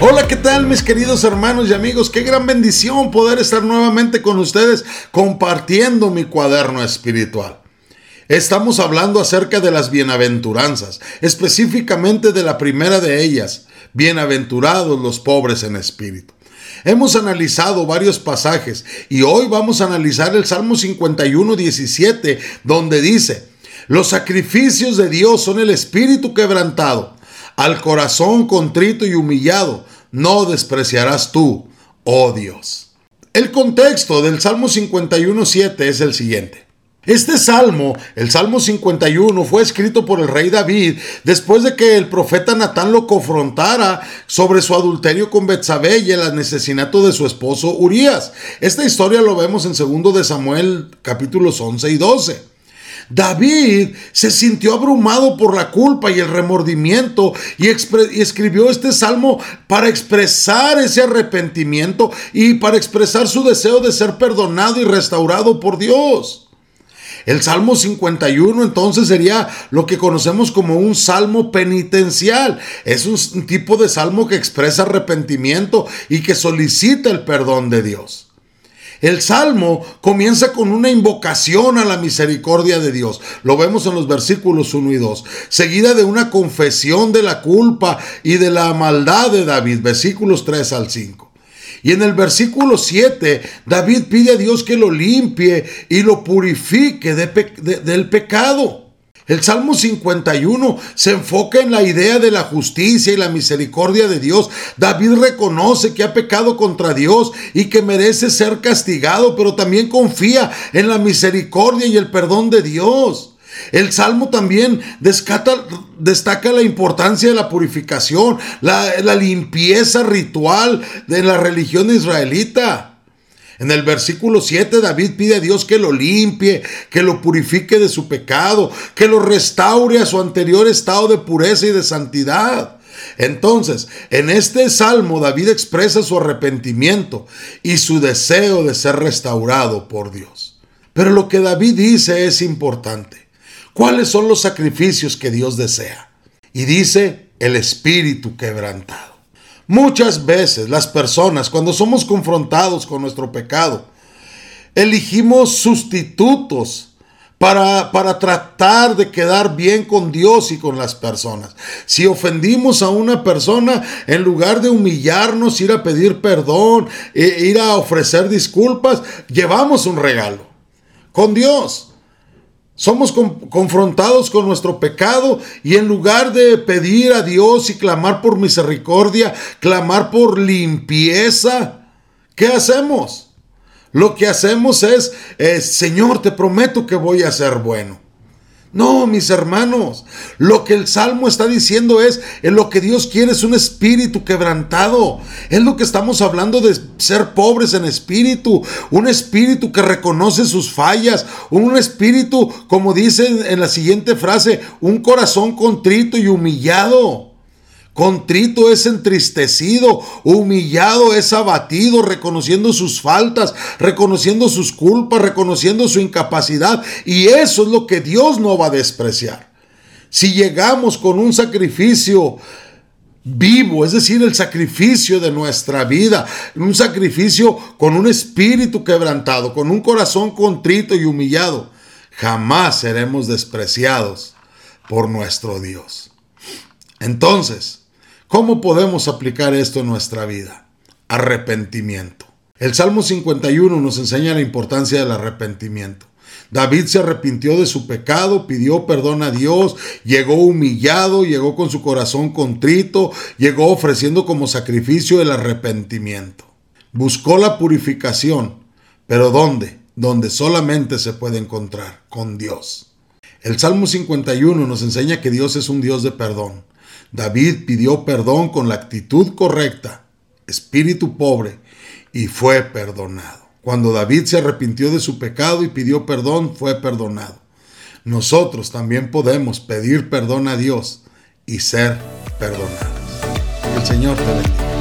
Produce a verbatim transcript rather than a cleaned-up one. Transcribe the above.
Hola, ¿qué tal mis queridos hermanos y amigos? Qué gran bendición poder estar nuevamente con ustedes compartiendo mi cuaderno espiritual. Estamos hablando acerca de las bienaventuranzas, específicamente de la primera de ellas, bienaventurados los pobres en espíritu. Hemos analizado varios pasajes y hoy vamos a analizar el Salmo cincuenta y uno, diecisiete, donde dice: los sacrificios de Dios son el espíritu quebrantado, al corazón contrito y humillado no despreciarás tú, oh Dios. El contexto del Salmo cincuenta y uno, siete es el siguiente. Este salmo, el Salmo cincuenta y uno, fue escrito por el rey David después de que el profeta Natán lo confrontara sobre su adulterio con Betsabé y el asesinato de su esposo Urías. Esta historia lo vemos en segundo de Samuel, capítulos once y doce. David se sintió abrumado por la culpa y el remordimiento y, y escribió este salmo para expresar ese arrepentimiento y para expresar su deseo de ser perdonado y restaurado por Dios. El Salmo cincuenta y uno entonces sería lo que conocemos como un salmo penitencial. Es un tipo de salmo que expresa arrepentimiento y que solicita el perdón de Dios. El salmo comienza con una invocación a la misericordia de Dios. Lo vemos en los versículos uno y dos. Seguida de una confesión de la culpa y de la maldad de David. Versículos tres al cinco. Y en el versículo siete, David pide a Dios que lo limpie y lo purifique de pe- de, del pecado. El Salmo cincuenta y uno se enfoca en la idea de la justicia y la misericordia de Dios. David reconoce que ha pecado contra Dios y que merece ser castigado, pero también confía en la misericordia y el perdón de Dios. El Salmo también descata, destaca la importancia de la purificación, la, la limpieza ritual de la religión israelita. En el versículo siete, David pide a Dios que lo limpie, que lo purifique de su pecado, que lo restaure a su anterior estado de pureza y de santidad. Entonces, en este salmo, David expresa su arrepentimiento y su deseo de ser restaurado por Dios. Pero lo que David dice es importante. ¿Cuáles son los sacrificios que Dios desea? Y dice: el espíritu quebrantado. Muchas veces las personas, cuando somos confrontados con nuestro pecado, elegimos sustitutos para, para tratar de quedar bien con Dios y con las personas. Si ofendimos a una persona, en lugar de humillarnos, ir a pedir perdón, e ir a ofrecer disculpas, llevamos un regalo. Con Dios somos con, confrontados con nuestro pecado y en lugar de pedir a Dios y clamar por misericordia, clamar por limpieza, ¿qué hacemos? Lo que hacemos es, eh, Señor, te prometo que voy a ser bueno. No, mis hermanos, lo que el Salmo está diciendo es, en lo que Dios quiere es un espíritu quebrantado. Es lo que estamos hablando de ser pobres en espíritu, un espíritu que reconoce sus fallas, un espíritu, como dice en la siguiente frase, un corazón contrito y humillado. Contrito es entristecido, humillado es abatido, reconociendo sus faltas, reconociendo sus culpas, reconociendo su incapacidad. Y eso es lo que Dios no va a despreciar. Si llegamos con un sacrificio vivo, es decir, el sacrificio de nuestra vida, un sacrificio con un espíritu quebrantado, con un corazón contrito y humillado, jamás seremos despreciados por nuestro Dios. Entonces, ¿cómo podemos aplicar esto en nuestra vida? Arrepentimiento. El Salmo cincuenta y uno nos enseña la importancia del arrepentimiento. David se arrepintió de su pecado, pidió perdón a Dios, llegó humillado, llegó con su corazón contrito, llegó ofreciendo como sacrificio el arrepentimiento. Buscó la purificación, pero ¿dónde? Donde solamente se puede encontrar, con Dios. El Salmo cincuenta y uno nos enseña que Dios es un Dios de perdón. David pidió perdón con la actitud correcta, espíritu pobre, y fue perdonado. Cuando David se arrepintió de su pecado y pidió perdón, fue perdonado. Nosotros también podemos pedir perdón a Dios y ser perdonados. Que el Señor te bendiga.